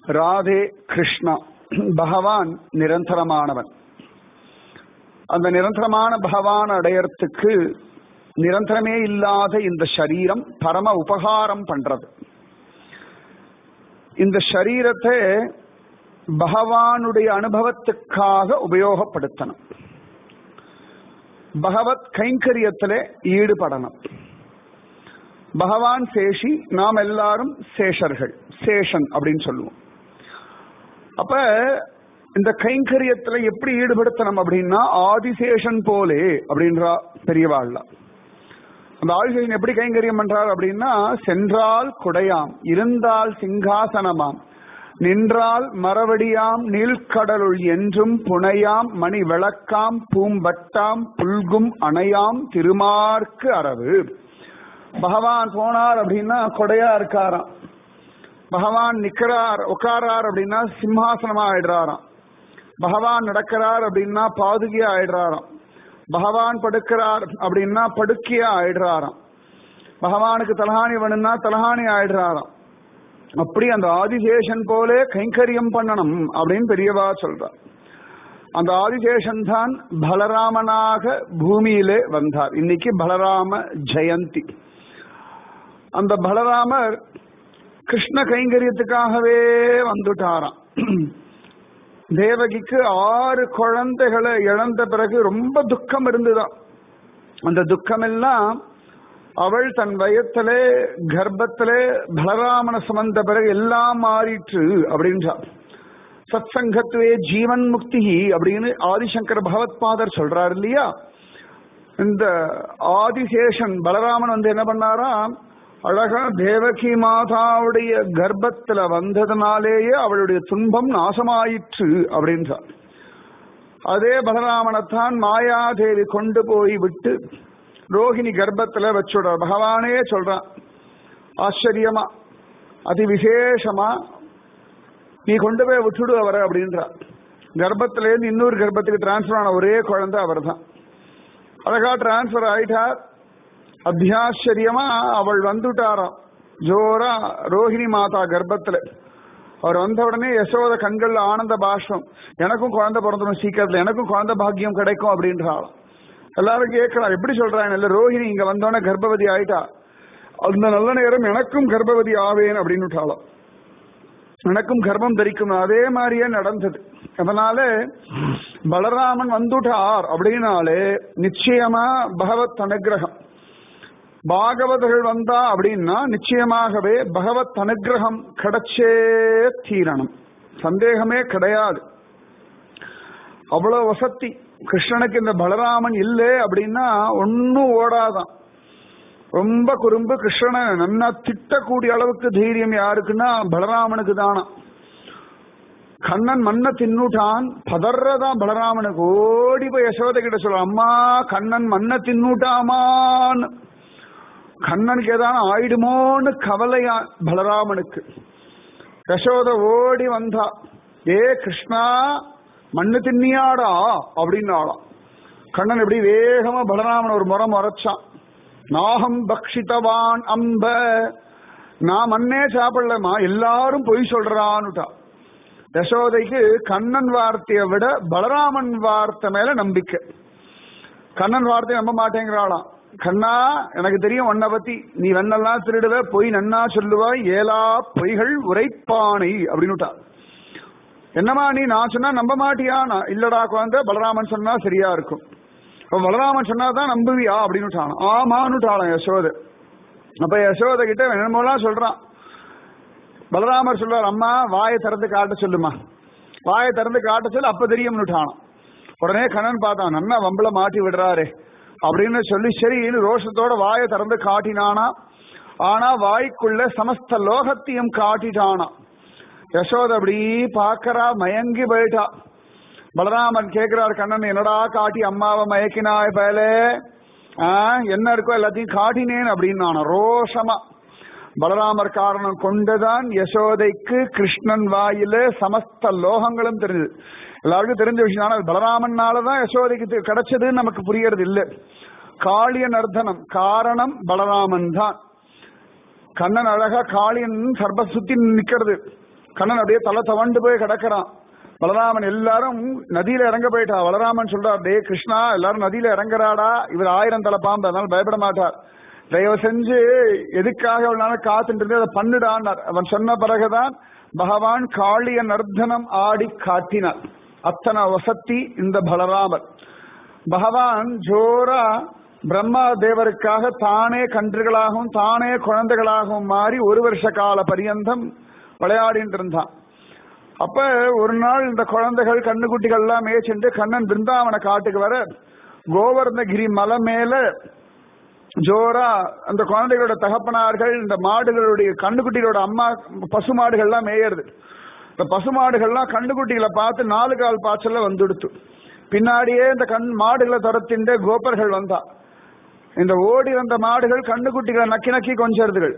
ராதே கிருஷ்ணா. பகவான் நிரந்தரமானவன். அந்த நிரந்தரமான பகவான் அடையறதுக்கு நிரந்தரமே இல்லாத இந்த சரீரம் பரம உபகாரம் பண்றது. இந்த சரீரத்தை பகவானுடைய அனுபவத்துக்காக உபயோகப்படுத்தணும். பகவத் கைங்கரியத்திலே ஈடுபடணும். பகவான் சேஷி, நாம் எல்லாரும் சேஷர்கள், சேஷன் அப்படின்னு சொல்லுவோம். அப்ப இந்த கைங்கரியத்துல எப்படி ஈடுபடுத்தணும் அப்படின்னா ஆதிசேஷன் போலே அப்படின்றா பெரியவாள்ல. அந்த ஆதிசேஷன் எப்படி கைங்கரியம் பண்றார் அப்படின்னா, சென்றால் குடையாம், இருந்தால் சிங்காசனமாம், நின்றால் மரவடியாம், நீழ்கடலுள் என்றும் புனையாம், மணி விளக்காம், பூம்பட்டாம், புல்கும் அணையாம், திருமார்க்கு அரவு. பகவான் போனார் அப்படின்னா கொடையா இருக்காராம். பகவான் நிக்கிறார் உட்காரார் அப்படின்னா சிம்ஹாசனமா ஆயிடுறாராம். பகவான் நடக்கிறார் அப்படின்னா பாதுகையா ஆயிடுறாராம். பகவான் படுக்கிறார் அப்படின்னா படுக்கையா ஆயிடுறாராம். பகவானுக்கு தலஹானி வேணும்னா தலஹானி ஆயிடுறாராம். அப்படி அந்த ஆதிசேஷன் போலே கைங்கரியம் பண்ணணும் அப்படின்னு பெரியவா சொல்றார். அந்த ஆதிசேஷன் தான் பலராமனாக பூமியிலே வந்தார். இன்னைக்கு பலராம ஜெயந்தி. அந்த பலராமர் கிருஷ்ண கைங்கரியத்துக்காகவே வந்துட்டாராம். தேவகிக்கு 6 குழந்தைகளை இழந்த பிறகு ரொம்ப துக்கம் இருந்துதான். அந்த துக்கம் எல்லாம் அவள் தன் வயத்திலே கர்ப்பத்திலே பலராமனை சுமந்த பிறகு எல்லாம் மாறிற்று அப்படின்றார். சத் சங்கத்துவே ஜீவன் முக்தி அப்படின்னு ஆதிசங்கர பகவத்பாதர் சொல்றாரு இல்லையா. இந்த ஆதிசேஷன் பலராமன் வந்து என்ன பண்ணாராம், அழகா தேவகி மாதாவுடைய கர்ப்பத்துல வந்ததுனாலேயே அவளுடைய துன்பம் நாசமாயிற்று அப்படின்றார். அதே பலராமனைத்தான் மாயாதேவி கொண்டு போய் விட்டு ரோஹிணி கர்ப்பத்துல வச்சுடுற. பகவானே சொல்றான் ஆச்சரியமா அதி விசேஷமா, நீ கொண்டு போய் விட்டுடு அவரை அப்படின்றார். கர்ப்பத்திலேருந்து இன்னொரு கர்ப்பத்துக்கு டிரான்ஸ்பர் ஆன ஒரே குழந்தை அவர் தான். அழகா டிரான்ஸ்பர் ஆயிட்டார். அத்தியாச்சரியமா அவள் வந்துட்டாராம் ஜோரா ரோஹிணி மாதா கர்ப்பத்துல. அவர் வந்த உடனே யசோத கண்கள்ல ஆனந்த பாஷ்பம், எனக்கும் குழந்தை பிறந்தணும் சீக்கிரத்துல, எனக்கும் குழந்தை பாக்கியம் கிடைக்கும் அப்படின்றாலும். எல்லாரும் கேட்கலாம் எப்படி சொல்றாங்க, இல்ல ரோஹிணி இங்க வந்தோடனே கர்ப்பவதி ஆயிட்டா, அந்த நல்ல நேரம் எனக்கும் கர்ப்பவதி ஆவேன் அப்படின்னு விட்டாலும், எனக்கும் கர்ப்பம் தரிக்கும். அதே மாதிரியே நடந்தது. அதனால பலராமன் வந்துட்டார் அப்படின்னாலே நிச்சயமா பகவத் அனுகிரகம். பாகவதர்கள் வந்தா அப்படின்னா நிச்சயமாகவே பகவத் அனுகிரகம் கிடைச்சே தீரணும், சந்தேகமே கிடையாது. அவ்வளவு வசதி கிருஷ்ணனுக்கு. இந்த பலராமன் இல்லை அப்படின்னா ஒன்னும் ஓடாதான். ரொம்ப குறும்பு. கிருஷ்ணனை நன்னா திட்டக்கூடிய அளவுக்கு தைரியம் யாருக்குன்னா பலராமனுக்கு தானா. கண்ணன் மண்ணை தின்னுட்டான், பதறதான் பலராமனுக்கு. ஓடி போய் யசோதை கிட்ட சொல்ல, அம்மா கண்ணன் மண்ணை தின்னுட்டாமான்னு. கண்ணனுக்கு ஏதான ஆயிடுமோன்னு கவலையா பலராமனுக்கு. யசோத ஓடி வந்தா, ஏ கிருஷ்ணா மண்ணு தின்னியாடா அப்படின்னாலாம். கண்ணன் எப்படி வேகமா பலராமன் ஒரு முறை முறைச்சான். நாகம் பக்ஷிதவான் அம்ப, நான் மண்ணே சாப்பிடலமா, எல்லாரும் பொய் சொல்றான்னுட்டா. யசோதைக்கு கண்ணன் வார்த்தையை விட பலராமன் வார்த்தை மேல நம்பிக்கை. கண்ணன் வார்த்தையை நம்ப மாட்டேங்கிறாளாம். கண்ணா எனக்கு தெரியும் உன்னை பத்தி, நீ வெண்ணெல்லாம் திருடுவ, பொய் நன்னா சொல்லுவாய், ஏலா பொய்கள் உரைப்பானை அப்படின்னுட்டா. என்னமா நீ நான் சொன்னா நம்ப மாட்டியா? நான் இல்லடா குழந்தை, பலராமன் சொன்னா சரியா இருக்கும், பலராமன் சொன்னாதான் நம்புவியா அப்படின்னு. ஆமான்னுட்டாளாம் யசோதை. அப்ப யசோதை கிட்ட என்னமோலாம் சொல்றான். பலராமர் சொல்றார், அம்மா வாயை திறந்து காட்ட சொல்லுமா, வாயை திறந்து காட்ட சொல்லு, அப்ப தெரியும்னுட்டானான். உடனே கண்ணன் பார்த்தான், நன்னா வம்பள மாட்டி விடுறாரு அப்படின்னு சொல்லி சரின்னு ரோஷத்தோட வாயை திறந்து காட்டினானா. ஆனா வாய்க்குள்ள சமஸ்த லோகத்தையும் காட்டிட்டானா. யசோதை அப்படி பாக்கறா, மயங்கி போயிட்டா. பலராமன் கேட்கிறார், கண்ணன் என்னடா காட்டி அம்மாவை மயக்கினாய் பயலே, என்ன இருக்கோ எல்லாத்தையும் காட்டினேன் அப்படின்னு ரோஷமா. பலராமர் காரணம் கொண்டுதான் யசோதைக்கு கிருஷ்ணன் வாயில சமஸ்த லோகங்களும் தெரிஞ்சது. எல்லாருக்கும் தெரிஞ்ச விஷயம். ஆனால் பலராமனாலதான் யசோதைக்கு கிடைச்சதுன்னு நமக்கு புரியறது இல்லை. காளிய நர்தனம் காரணம் பலராமன் தான். கண்ணன் அழகா காளியன் சர்ப சுத்தி நிக்கிறது. கண்ணன் அப்படியே தலை தவண்டு போய் கிடக்கிறான். பலராமன் எல்லாரும் நதியில இறங்க போயிட்டா. பலராமன் சொல்றார், டே கிருஷ்ணா, எல்லாரும் நதியில இறங்குறாடா, இவர் 1000 தலை பாம்பு, அதனால பயப்பட மாட்டார், தயவு செஞ்சு எதுக்காக அவ்வளவு நாள் காத்துட்டு இருந்து அதை பண்ணுடான்னார். அவன் சொன்ன பிறகுதான் பகவான் காளிய நர்த்தனம் ஆடி காட்டினார். அத்தனை வசத்தி இந்த பலராமர். பகவான் ஜோரா பிரம்மா தேவருக்காக தானே கன்றுகளாகவும் தானே குழந்தைகளாகவும் மாறி 1 வருஷ கால பரியந்தம் விளையாடிட்டு இருந்தான். அப்ப ஒரு நாள் இந்த குழந்தைகள் கண்ணுக்குட்டிகள் எல்லாம் மேய்ச்சிட்டு கண்ணன் பிருந்தாவன காட்டுக்கு வர கோவர்ணகிரி மலை மேல ஜோரா அந்த குழந்தைகளோட தகப்பனார்கள் இந்த மாடுகளுடைய கண்ணுக்குட்டிகளோட அம்மா பசுமாடுகள்லாம் மேயறது. இந்த பசுமாடுகள்லாம் கண்ணுக்குட்டிகளை பார்த்து 4 கால் பாய்ச்சல்ல வந்துடுத்து. பின்னாடியே இந்த மாடுகளை துரத்தின்ற கோபர்கள் வந்தா. இந்த ஓடி வந்த மாடுகள் கண்ணுக்குட்டிகளை நக்கி நக்கி கொஞ்சறதுகள்.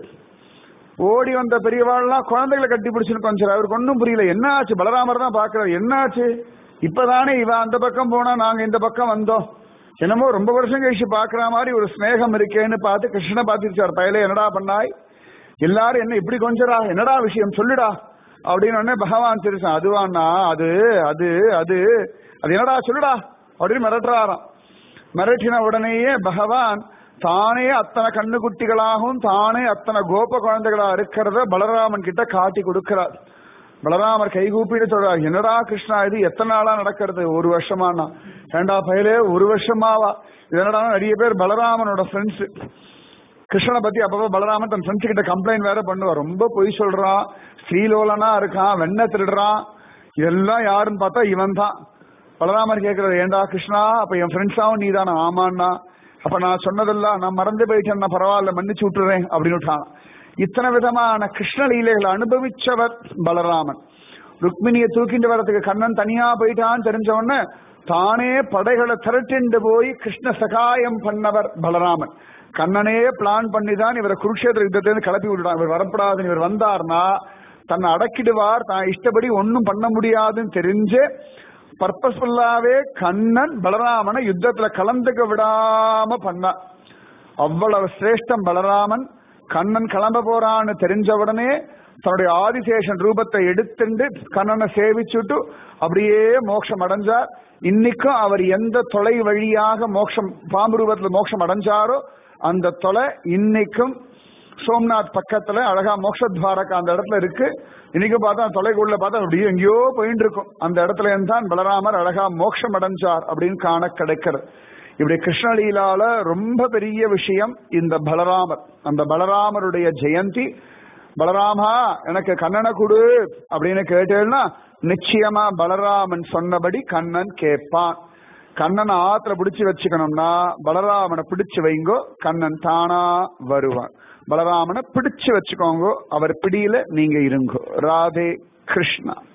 ஓடி வந்த பெரியவாள்லாம் குழந்தைகளை கட்டி பிடிச்சுன்னு கொஞ்சம். அவருக்கு ஒன்றும் புரியல, என்ன ஆச்சு? பலராமர் தான் பாக்குறாரு, என்ன ஆச்சு? இப்பதானே இவன் அந்த பக்கம் போனா நாங்க இந்த பக்கம் வந்தோம், என்னமோ ரொம்ப வருஷம் கழிச்சு பாக்குற மாதிரி ஒரு ஸ்நேகம் இருக்கேன்னு பார்த்து கிருஷ்ணனை பார்த்துருச்சார். பயலே என்னடா பண்ணாய், எல்லாரும் என்ன இப்படி கொஞ்சரா, என்னடா விஷயம் சொல்லுடா அப்படின்னு உடனே பகவான் தெரிச்சான். அதுவான்னா அது அது அது அது என்னடா சொல்லுடா அப்படின்னு மிரட்டுறாராம். மிரட்டின உடனேயே பகவான் தானே அத்தனை கண்ணுக்குட்டிகளாகவும் தானே அத்தனை கோப குழந்தைகளா இருக்கிறத பலராமன் கிட்ட காட்டி கொடுக்கிறார். பலராமர் கைகூப்பிட்டு சொல்றார், என்னடா கிருஷ்ணா இது எத்தனை நாளா நடக்கிறது? 1 வருஷமானா. ஏண்டா பயலே 1 வருஷமாவா? இதனடா நிறைய பேர் பலராமனோட ஃப்ரெண்ட்ஸ். கிருஷ்ணனை பத்தி அப்பப்ப பலராமன் தன் ஃப்ரெண்ட்ஸ் கிட்ட கம்ப்ளைண்ட் வேற பண்ணுவார். ரொம்ப பொய் சொல்றான், ஸ்ரீலோலனா இருக்கான், வெண்ணெய் திருடுறான், இதெல்லாம் யாருன்னு பார்த்தா இவன் தான். பலராமர் கேட்கிறார், ஏண்டா கிருஷ்ணா அப்ப என் ஃப்ரெண்ட்ஸாவும் நீ தானே? ஆமாண்ணா. அப்ப நான் சொன்னதெல்லாம் நான் மறந்து போயிட்டேன், பரவாயில்ல மன்னிச்சு விட்டுறேன் அப்படின்னு விட்டான். இத்தனை விதமான கிருஷ்ண லீலைகளை அனுபவிச்சவர் பலராமன். ருக்மிணியை தூக்கிட்டு வரதுக்கு கண்ணன் தனியா போயிட்டான்னு தெரிஞ்சவொடனே தானே படைகளை திரட்டிண்டு போய் கிருஷ்ண சகாயம் பண்ணவர் பலராமன். கண்ணனே பிளான் பண்ணிதான் இவரை குருக்ஷேத்திர யுத்தத்திலிருந்து கிளப்பி விட்டுட்டான். இவர் வரப்படாதுன்னு, இவர் வந்தார்னா தன்னை அடக்கிடுவார், தான் இஷ்டப்படி ஒன்னும் பண்ண முடியாதுன்னு தெரிஞ்சு பர்பஸ்ஃபுல்லாவே கண்ணன் பலராமனை யுத்தத்துல கலந்துக்க விடாம பண்ணார். அவ்வளவு சிரேஷ்டம் பலராமன். கண்ணன் கிளம்ப போறான்னு தெரிஞ்ச உடனே தன்னுடைய ஆதிசேஷன் ரூபத்தை எடுத்துட்டு கண்ணனை சேவிச்சுட்டு அப்படியே மோட்சம் அடைஞ்சார். இன்னைக்கும் அவர் எந்த தொலை வழியாக மோட்சம் பாம்பு ரூபத்துல மோட்சம் அடைஞ்சாரோ அந்த தொலை இன்னைக்கும் சோம்நாத் பக்கத்துல அழகா மோட்சத்வாரக்கா அந்த இடத்துல இருக்கு. இன்னைக்கு பார்த்தா தொலைக்குள்ள பார்த்தா அப்படியே எங்கேயோ போயிட்டு இருக்கும். அந்த இடத்துல இருந்தான் பலராமர் அழகா மோட்சம் அடைஞ்சார் அப்படின்னு காண கிடைக்கிறது. இப்படி கிருஷ்ணலீலால ரொம்ப பெரிய விஷயம் இந்த பலராமர். அந்த பலராமருடைய ஜெயந்தி. பலராமா எனக்கு கண்ணனை கொடு அப்படின்னு கேட்டேன்னா நிச்சயமா பலராமன் சொன்னபடி கண்ணன் கேட்பான். கண்ணனை ஆத்துல பிடிச்சு வச்சுக்கணும்னா பலராமனை பிடிச்சு வைங்கோ, கண்ணன் தானா வருவான். பலராமனை பிடிச்சு வச்சுக்கோங்க, அவர் பிடியில நீங்க இருங்கோ. ராதே கிருஷ்ணா.